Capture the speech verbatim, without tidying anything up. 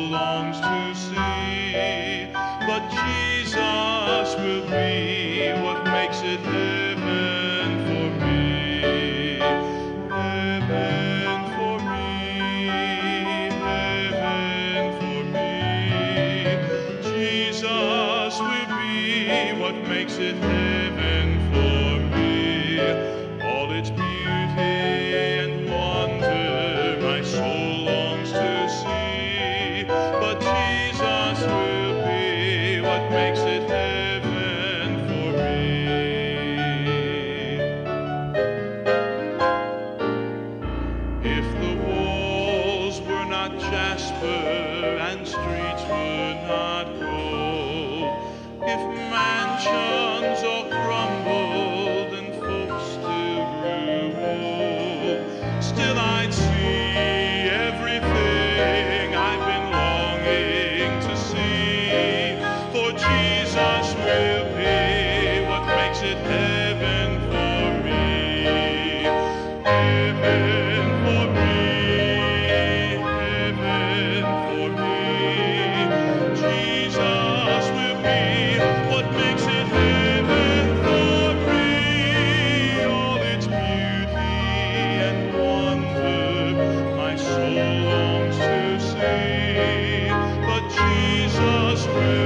longs to see. But Jesus will be what makes it heaven for me. Heaven for me, heaven for me. Jesus will be what makes it heaven for me. All its beauty and wonder my soul longs to see. But Jesus will be what makes it heaven for me. If the walls were not jasper and streets were not gold, if mansions all crumbled and folks still grew old, still I'd see everything I've been longing to see. For Jesus will be what makes it heaven for me. Heaven for me, heaven for me. Jesus will be what makes it heaven for me. All its beauty and wonder my soul longs to see. But Jesus will